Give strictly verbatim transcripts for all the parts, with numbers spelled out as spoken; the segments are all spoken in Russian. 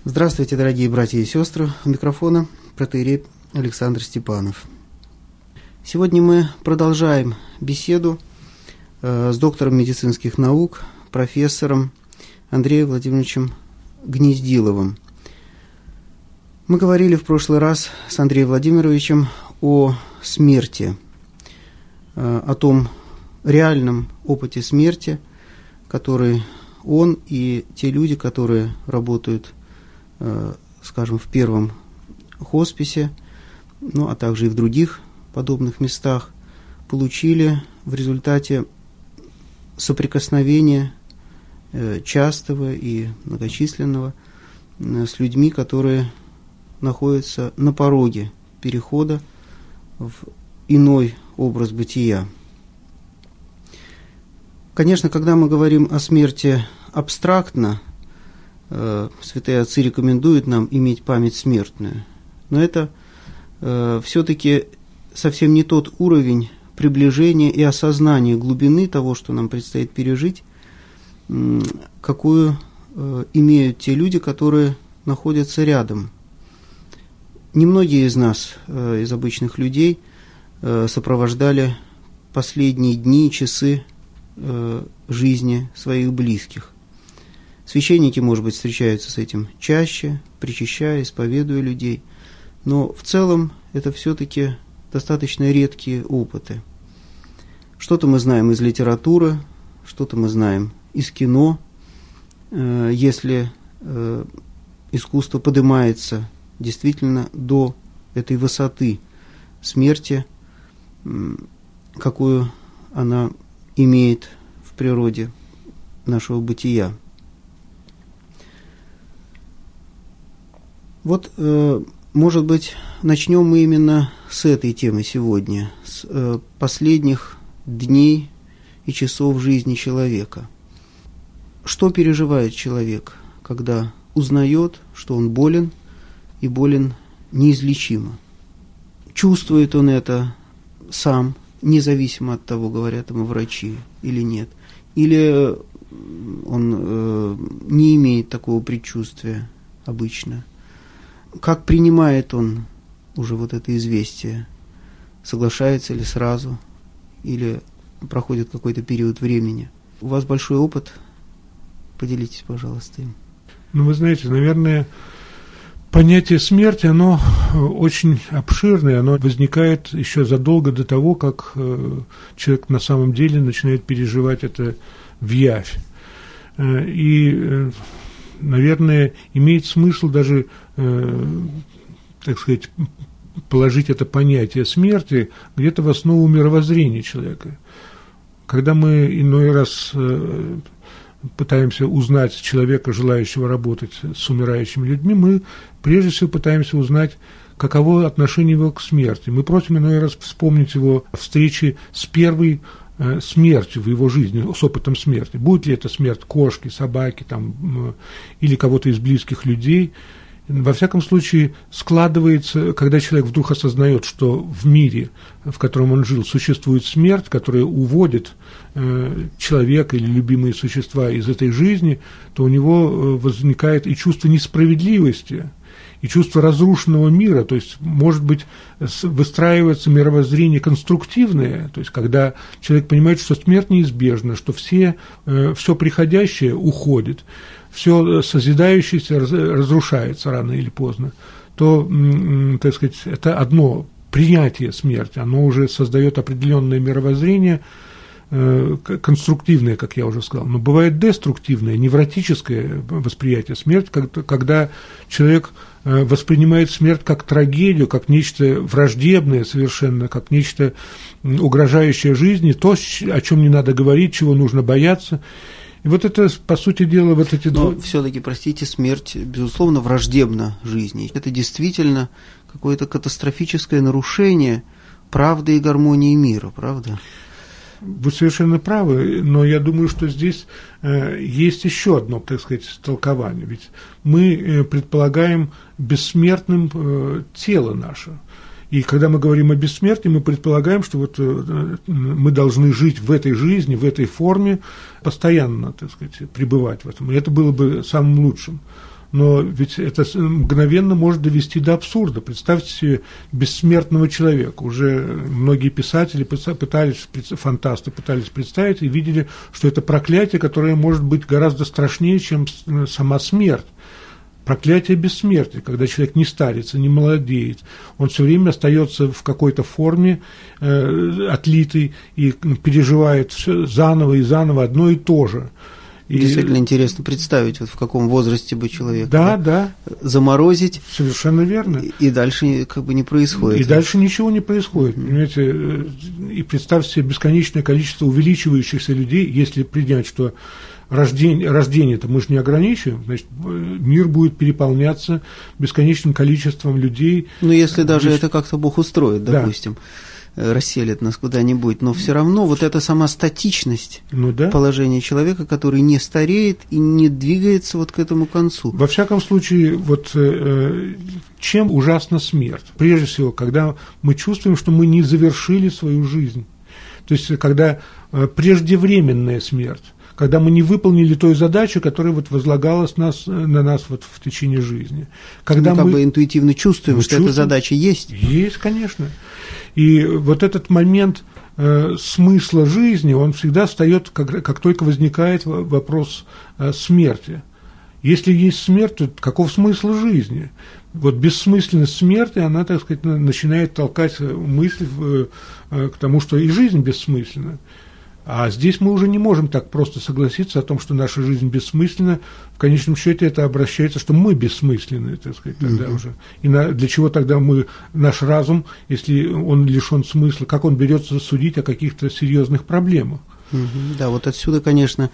Здравствуйте, дорогие братья и сестры. У микрофона протоиерей Александр Степанов. Сегодня мы продолжаем беседу э, с доктором медицинских наук, профессором Андреем Владимировичем Гнездиловым. Мы говорили в прошлый раз с Андреем Владимировичем о смерти, э, о том реальном опыте смерти, который он и те люди, которые работают, скажем, в первом хосписе, ну, а также и в других подобных местах, получили в результате соприкосновения частого и многочисленного с людьми, которые находятся на пороге перехода в иной образ бытия. Конечно, когда мы говорим о смерти абстрактно, святые отцы рекомендуют нам иметь память смертную. Но это э, все-таки совсем не тот уровень приближения и осознания глубины того, что нам предстоит пережить, э, какую э, имеют те люди, которые находятся рядом. Немногие из нас, э, из обычных людей, э, сопровождали последние дни, часы э, жизни своих близких. Священники, может быть, встречаются с этим чаще, причащая, исповедуя людей, но в целом это все-таки достаточно редкие опыты. Что-то мы знаем из литературы, что-то мы знаем из кино. Если искусство поднимается действительно до этой высоты смерти, какую она имеет в природе нашего бытия. Вот, э, может быть, начнем мы именно с этой темы сегодня, с э, последних дней и часов жизни человека. Что переживает человек, когда узнает, что он болен, и болен неизлечимо? Чувствует он это сам, независимо от того, говорят ему врачи или нет? Или он э, не имеет такого предчувствия обычно? Как принимает он уже вот это известие? Соглашается ли сразу? Или проходит какой-то период времени? У вас большой опыт. Поделитесь, пожалуйста, им. Ну, вы знаете, наверное, понятие смерти, оно очень обширное, оно возникает еще задолго до того, как человек на самом деле начинает переживать это в явь. И, наверное, имеет смысл даже, э, так сказать, положить это понятие смерти где-то в основу мировоззрения человека. Когда мы иной раз э, пытаемся узнать человека, желающего работать с умирающими людьми, мы прежде всего пытаемся узнать, каково отношение его к смерти. Мы просим иной раз вспомнить его встречи с первой смертью в его жизни, с опытом смерти. Будет ли это смерть кошки, собаки там, или кого-то из близких людей. Во всяком случае, складывается, когда человек вдруг осознает, что в мире, в котором он жил, существует смерть, которая уводит э, человека или любимые существа из этой жизни, то у него возникает и чувство несправедливости, и чувство разрушенного мира, то есть, может быть, выстраивается мировоззрение конструктивное, то есть, когда человек понимает, что смерть неизбежна, что все, э, все приходящее уходит, все созидающееся разрушается рано или поздно, то, э, так сказать, это одно принятие смерти, оно уже создает определенное мировоззрение, э, конструктивное, как я уже сказал, но бывает деструктивное, невротическое восприятие смерти, когда человек воспринимает смерть как трагедию, как нечто враждебное совершенно, как нечто угрожающее жизни, то, о чем не надо говорить, чего нужно бояться. И вот это, по сути дела, вот эти Но два... все-таки, простите, смерть, безусловно, враждебна жизни. Это действительно какое-то катастрофическое нарушение правды и гармонии мира, правда? Вы совершенно правы, но я думаю, что здесь э, есть еще одно, так сказать, толкование. Ведь мы э, предполагаем бессмертным э, тело наше. И когда мы говорим о бессмертии, мы предполагаем, что вот э, мы должны жить в этой жизни, в этой форме, постоянно, так сказать, пребывать в этом. И это было бы самым лучшим. но ведь это мгновенно может довести до абсурда. Представьте себе бессмертного человека. Уже многие писатели пытались, фантасты пытались представить и видели, что это проклятие, которое может быть гораздо страшнее, чем сама смерть. Проклятие бессмертия, когда человек не старится, не молодеет, он все время остается в какой-то форме э, отлитый и переживает все заново и заново одно и то же. И... Действительно интересно представить, вот в каком возрасте бы человек да, да. заморозить. Совершенно верно. И, и дальше как бы не происходит. И дальше ничего не происходит. Mm-hmm. Понимаете? И представьте себе бесконечное количество увеличивающихся людей, если принять, что рождение, рождение-то мы же не ограничиваем, значит, мир будет переполняться бесконечным количеством людей. Ну, если даже Здесь... это как-то Бог устроит, допустим. Да. Расселит нас куда-нибудь, но все равно вот эта сама статичность ну, да. положения человека, который не стареет и не двигается вот к этому концу. Во всяком случае, вот э, чем ужасна смерть? Прежде всего, когда мы чувствуем, что мы не завершили свою жизнь. То есть, когда э, преждевременная смерть, когда мы не выполнили той задачи, которая вот возлагалась нас, на нас вот в течение жизни. Когда мы как мы бы интуитивно чувствуем, что чувствуем, эта задача есть. Есть, конечно. И вот этот момент э, смысла жизни, он всегда встает, как, как только возникает вопрос э, смерти. Если есть смерть, то каков смысл жизни? Вот бессмысленность смерти, она, так сказать, начинает толкать мысль в, э, к тому, что и жизнь бессмысленна. А здесь мы уже не можем так просто согласиться о том, что наша жизнь бессмысленна. В конечном счете это обращается, что мы бессмысленны, так сказать, тогда mm-hmm. уже. И на, для чего тогда мы, наш разум, если он лишен смысла, как он берется судить о каких-то серьезных проблемах? Mm-hmm. Да, вот отсюда, конечно,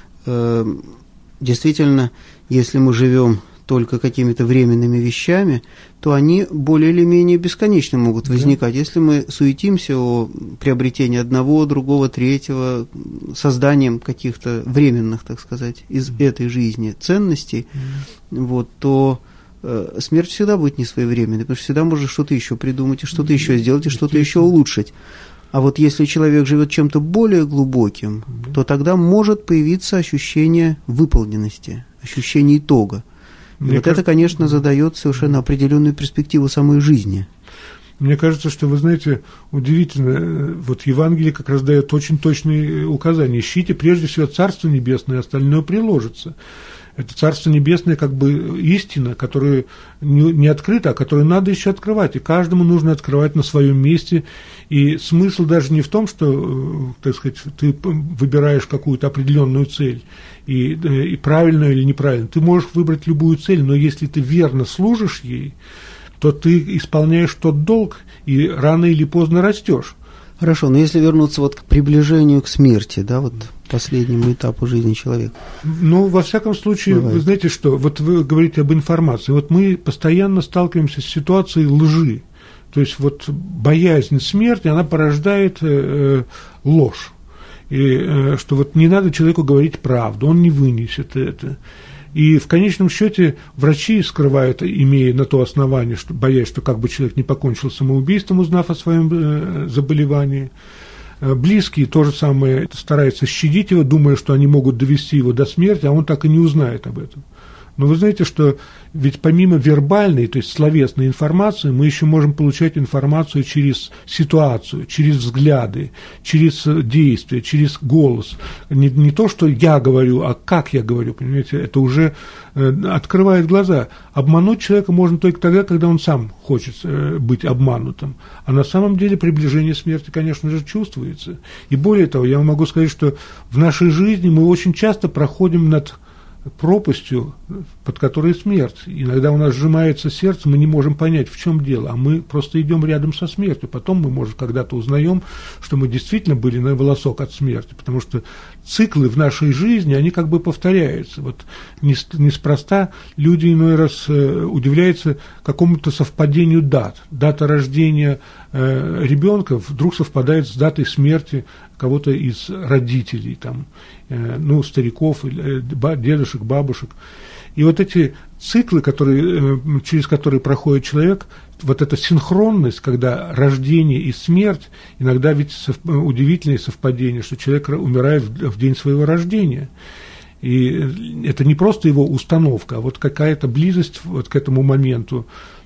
э, действительно, если мы живем только какими-то временными вещами, то они более или менее бесконечно могут возникать. Да. Если мы суетимся о приобретении одного, другого, третьего, созданием каких-то временных, так сказать, из mm. этой жизни ценностей, mm. вот, то э, смерть всегда будет несвоевременной, потому что всегда можно что-то еще придумать, и что-то mm. еще сделать, и что-то еще улучшить. А вот если человек живет чем-то более глубоким, mm. то тогда может появиться ощущение выполненности, ощущение итога. Мне вот кажется, это, конечно, задает совершенно определенную перспективу самой жизни. Мне кажется, что, вы знаете, удивительно, вот Евангелие как раз дает очень точные указания. Ищите прежде всего Царство Небесное, остальное приложится. Это Царство Небесное как бы истина, которая не, не открыта, а которую надо еще открывать. И каждому нужно открывать на своем месте. И смысл даже не в том, что, так сказать, ты выбираешь какую-то определенную цель, и, и правильную или неправильную. Ты можешь выбрать любую цель, но если ты верно служишь ей, то ты исполняешь тот долг и рано или поздно растешь. Хорошо, но если вернуться вот к приближению к смерти, да, вот последнему этапу жизни человека. Ну, во всяком случае, Бывает. Вы знаете что, вот вы говорите об информации, вот мы постоянно сталкиваемся с ситуацией лжи, то есть вот боязнь смерти, она порождает э, ложь, и э, что вот не надо человеку говорить правду, он не вынесет это. И в конечном счете врачи скрывают, имея на то основание, что, боясь, что как бы человек не покончил самоубийством, узнав о своем э, заболевании. Близкие то же самое стараются щадить его, думая, что они могут довести его до смерти, а он так и не узнает об этом. Но вы знаете, что ведь помимо вербальной, то есть словесной информации, мы еще можем получать информацию через ситуацию, через взгляды, через действия, через голос. Не, не то, что я говорю, а как я говорю, понимаете, это уже э, открывает глаза. Обмануть человека можно только тогда, когда он сам хочет э, быть обманутым. А на самом деле приближение смерти, конечно же, чувствуется. И более того, я могу сказать, что в нашей жизни мы очень часто проходим над пропастью, под которой смерть. Иногда у нас сжимается сердце, мы не можем понять, в чем дело, а мы просто идем рядом со смертью. Потом мы, может, когда-то узнаем, что мы действительно были на волосок от смерти, потому что циклы в нашей жизни, они как бы повторяются. Вот неспроста люди иной раз удивляются какому-то совпадению дат. Дата рождения ребенка вдруг совпадает с датой смерти кого-то из родителей, там, ну, стариков, дедушек, бабушек. И вот эти циклы, которые, через которые проходит человек, вот эта синхронность, когда рождение и смерть, иногда ведь удивительное совпадение, что человек умирает в день своего рождения. И это не просто его установка, а вот какая-то близость вот к этому моменту,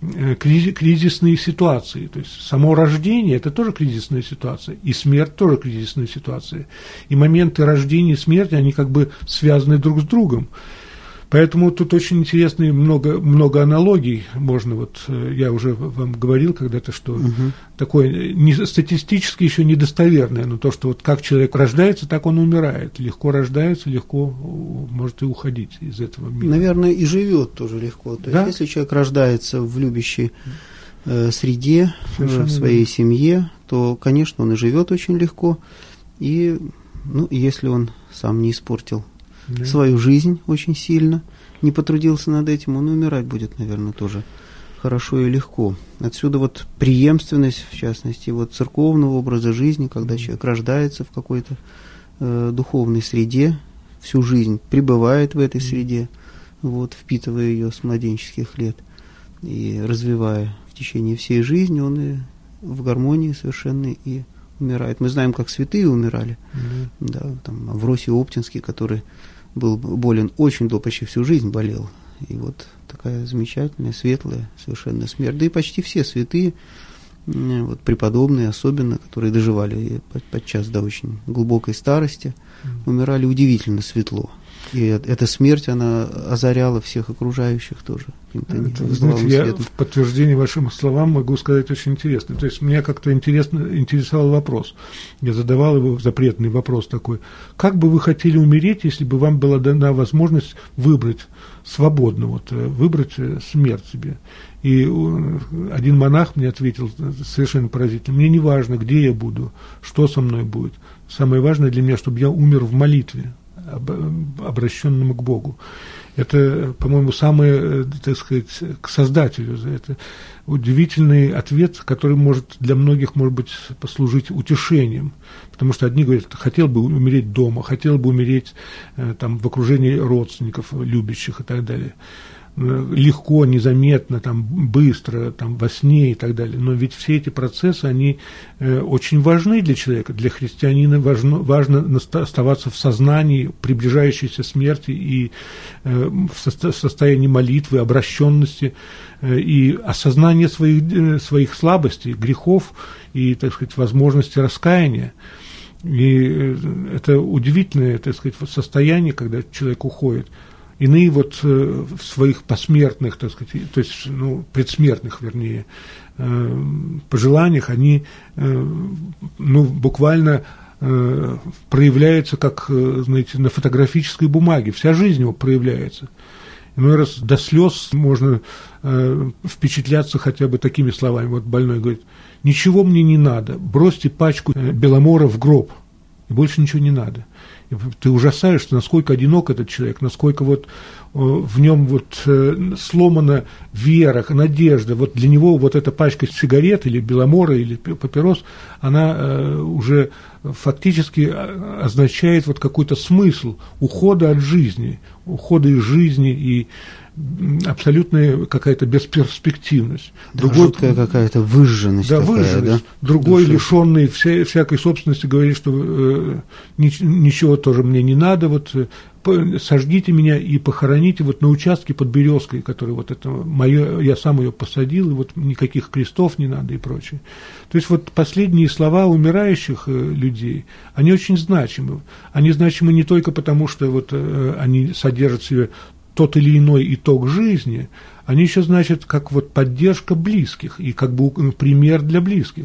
кризисные ситуации. То есть само рождение – это тоже кризисная ситуация, и смерть тоже кризисная ситуация. И моменты рождения и смерти, они как бы связаны друг с другом. Поэтому тут очень интересные много, много аналогий можно, вот я уже вам говорил когда-то, что угу. такое не, статистически еще недостоверное, но то, что вот как человек рождается, так он умирает. Легко рождается, легко может и уходить из этого мира. Наверное, и живет тоже легко. То да? есть, если человек рождается в любящей э, среде, Совершенно в своей верно. семье, то, конечно, он и живет очень легко. И, ну, если он сам не испортил Да. свою жизнь очень сильно, не потрудился над этим, он и умирать будет, наверное, тоже хорошо и легко. Отсюда вот преемственность, в частности, вот церковного образа жизни, когда mm-hmm. человек рождается в какой-то э, духовной среде, всю жизнь пребывает в этой mm-hmm. среде, вот, впитывая ее с младенческих лет и развивая в течение всей жизни, он и в гармонии совершенной и умирает. Мы знаем, как святые умирали, mm-hmm. да, там Авросий Оптинский, который был болен очень долго, почти всю жизнь болел. И вот такая замечательная, светлая совершенно смерть. Да и почти все святые, вот преподобные особенно, которые доживали подчас до очень глубокой старости, умирали удивительно светло. И эта смерть, она озаряла всех окружающих тоже. Это, вы знаете, я в подтверждение вашим словам могу сказать очень интересно. То есть меня как-то интересно, интересовал вопрос. Я задавал его запретный вопрос такой. Как бы вы хотели умереть, если бы вам была дана возможность выбрать свободно, вот, выбрать смерть себе? И один монах мне ответил совершенно поразительно. Мне не важно, где я буду, что со мной будет. Самое важное для меня, чтобы я умер в молитве, обращенному к Богу. Это, по-моему, самое, так сказать, к Создателю. Это удивительный ответ, который может для многих, может быть, послужить утешением. Потому что одни говорят, хотел бы умереть дома, хотел бы умереть там, в окружении родственников, любящих и так далее. Легко, незаметно, там, быстро, там, во сне и так далее. Но ведь все эти процессы, они э, очень важны для человека. Для христианина важно, важно оставаться в сознании приближающейся смерти и э, в, со- в состоянии молитвы, обращенности э, и осознания своих, э, своих слабостей, грехов и, так сказать, возможности раскаяния. И это удивительное, так сказать, состояние, когда человек уходит. Иные вот э, в своих посмертных, так сказать, то есть, ну, предсмертных, вернее, э, пожеланиях, они, э, ну, буквально э, проявляются, как, э, знаете, на фотографической бумаге. Вся жизнь его проявляется. Иной раз до слез можно э, впечатляться хотя бы такими словами. Вот больной говорит, ничего мне не надо, бросьте пачку Беломора в гроб, и больше ничего не надо. И ты ужасаешься, насколько одинок этот человек, насколько вот в нем вот сломана вера, надежда. Вот для него вот эта пачка сигарет или Беломора, или папирос, она уже фактически означает вот какой-то смысл ухода от жизни, ухода из жизни и абсолютная какая-то бесперспективность. Да, Другой, жуткая какая-то выжженность. Да, такая, выжженность. Да? Другой, Душа. лишенный вся, всякой собственности, говорит, что э, ничего тоже мне не надо, вот э, сожгите меня и похороните вот на участке под березкой, который вот это мое, я сам ее посадил, и вот никаких крестов не надо и прочее. То есть вот последние слова умирающих э, людей, они очень значимы. Они значимы не только потому, что вот э, они содержат в себе тот или иной итог жизни, они еще значат как вот поддержка близких и как бы пример для близких.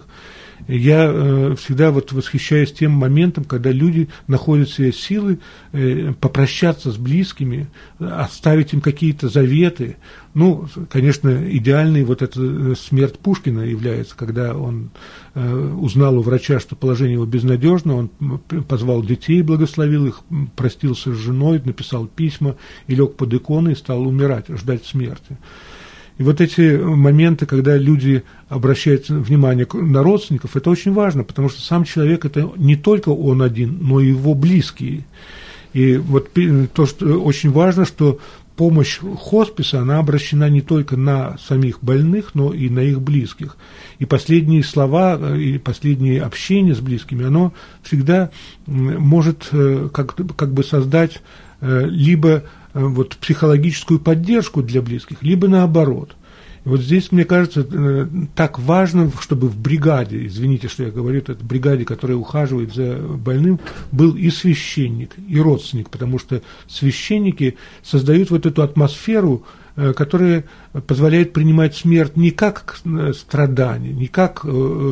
Я э, всегда вот восхищаюсь тем моментом, когда люди находят в себе силы э, попрощаться с близкими, оставить им какие-то заветы. Ну, конечно, идеальной вот эта смерть Пушкина является, когда он э, узнал у врача, что положение его безнадежно, он позвал детей, благословил их, простился с женой, написал письма и лег под иконой и стал умирать, ждать смерти. И вот эти моменты, когда люди обращают внимание на родственников, это очень важно, потому что сам человек – это не только он один, но и его близкие. И вот то, что очень важно, что помощь хосписа, она обращена не только на самих больных, но и на их близких. И последние слова, и последнее общение с близкими, оно всегда может как, как бы создать либо вот психологическую поддержку для близких, либо наоборот. И вот здесь, мне кажется, так важно, чтобы в бригаде, извините, что я говорю, это бригаде, которая ухаживает за больным, был и священник, и родственник, потому что священники создают вот эту атмосферу, которая позволяет принимать смерть не как страдание, не как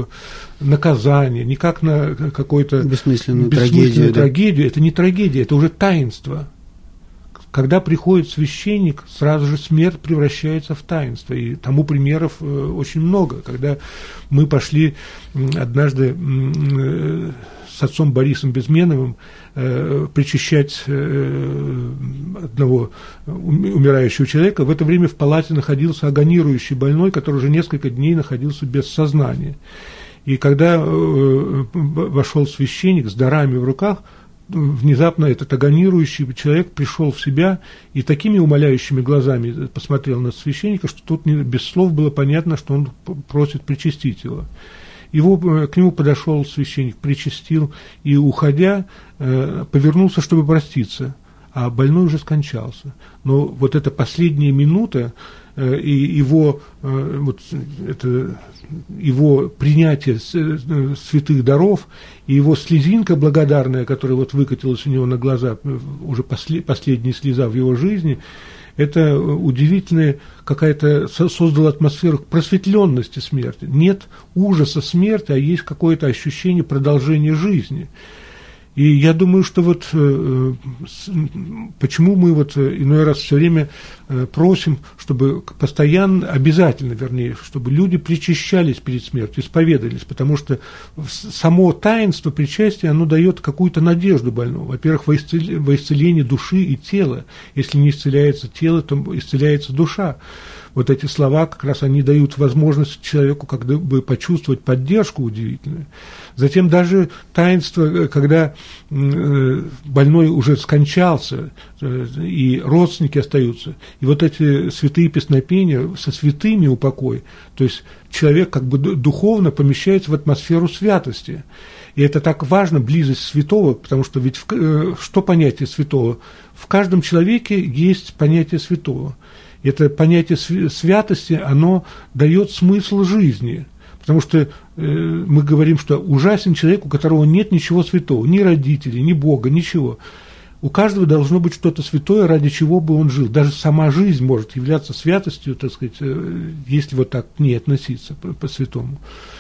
наказание, не как на какую-то бессмысленную, бессмысленную трагедию. трагедию. Да. Это не трагедия, это уже таинство. Когда приходит священник, сразу же смерть превращается в таинство. И тому примеров э, очень много. Когда мы пошли однажды э, с отцом Борисом Безменовым э, причащать э, одного умирающего человека, в это время в палате находился агонирующий больной, который уже несколько дней находился без сознания. И когда э, вошел священник с дарами в руках, внезапно этот агонирующий человек пришел в себя и такими умоляющими глазами посмотрел на священника, что тут не, без слов было понятно, что он просит причастить его. Его, к нему подошел священник, причастил и, уходя, повернулся, чтобы проститься, а больной уже скончался. Но вот эта последняя минута и его, вот это, его принятие святых даров и его слезинка благодарная, которая вот выкатилась у него на глаза, уже после, последняя слеза в его жизни, это удивительная какая-то создала атмосферу просветленности смерти. Нет ужаса смерти, а есть какое-то ощущение продолжения жизни. И я думаю, что вот э, с, почему мы вот иной раз все время э, просим, чтобы постоянно, обязательно, вернее, чтобы люди причащались перед смертью, исповедались, потому что само таинство причастия, оно дает какую-то надежду больному. Во-первых, во исцеление, во исцеление души и тела. Если не исцеляется тело, то исцеляется душа. Вот эти слова, как раз они дают возможность человеку как бы почувствовать поддержку удивительную. Затем даже таинство, когда больной уже скончался, и родственники остаются, и вот эти святые песнопения со святыми упокой, то есть человек как бы духовно помещается в атмосферу святости. И это так важно, близость святого, потому что ведь в, что понятие святого? В каждом человеке есть понятие святого. Это понятие святости, оно дает смысл жизни. Потому что э, мы говорим, что ужасен человек, у которого нет ничего святого, ни родителей, ни Бога, ничего. У каждого должно быть что-то святое, ради чего бы он жил. Даже сама жизнь может являться святостью, так сказать, э, если вот так к ней относиться по-святому.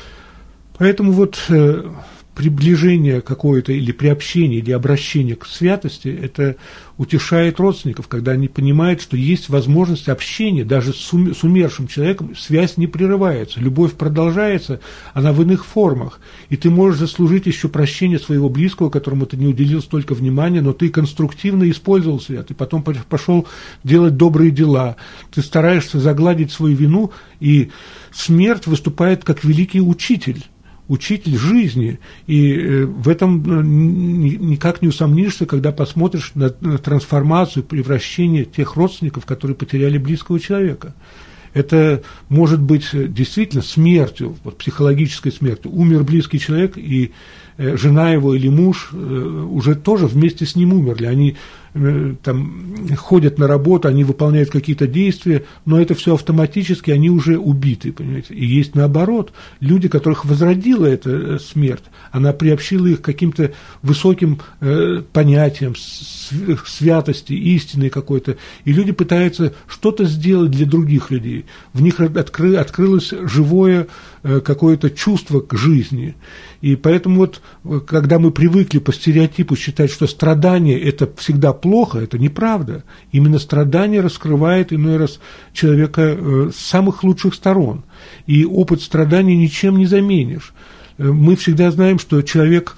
Поэтому вот э, приближение какое-то или приобщение, или обращение к святости, это утешает родственников, когда они понимают, что есть возможность общения, даже с умершим человеком связь не прерывается, любовь продолжается, она в иных формах, и ты можешь заслужить еще прощение своего близкого, которому ты не уделил столько внимания, но ты конструктивно использовал свет, и потом пошел делать добрые дела, ты стараешься загладить свою вину, и смерть выступает как великий учитель, учитель жизни, и в этом никак не усомнишься, когда посмотришь на трансформацию, превращение тех родственников, которые потеряли близкого человека. Это может быть действительно смертью, вот, психологической смертью. Умер близкий человек, и жена его или муж уже тоже вместе с ним умерли. Они там ходят на работу, они выполняют какие-то действия, но это все автоматически, они уже убиты, понимаете. И есть наоборот, люди, которых возродила эта смерть, она приобщила их к каким-то высоким э, понятиям, святости, истины какой-то, и люди пытаются что-то сделать для других людей. В них откры, открылось живое э, какое-то чувство к жизни. И поэтому вот, когда мы привыкли по стереотипу считать, что страдание – это всегда плохо, это неправда. Именно страдание раскрывает иной раз человека с самых лучших сторон. И опыт страдания ничем не заменишь. Мы всегда знаем, что человек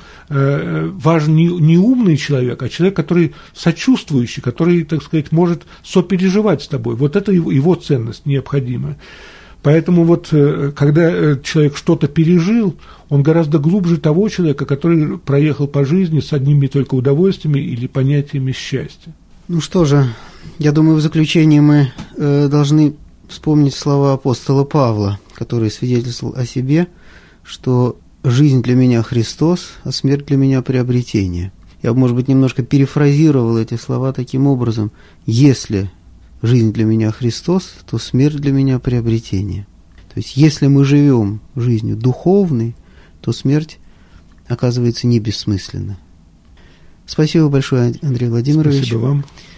важен не умный человек, а человек, который сочувствующий, который, так сказать, может сопереживать с тобой. Вот это его ценность необходимая. Поэтому вот, когда человек что-то пережил, он гораздо глубже того человека, который проехал по жизни с одними только удовольствиями или понятиями счастья. Ну что же, я думаю, в заключение мы э, должны вспомнить слова апостола Павла, который свидетельствовал о себе, что жизнь для меня Христос, а смерть для меня приобретение. Я, может быть, немножко перефразировал эти слова таким образом: если жизнь для меня Христос, то смерть для меня приобретение. То есть, если мы живем жизнью духовной, то смерть оказывается не бессмысленна. Спасибо большое, Андрей Владимирович. Спасибо вам.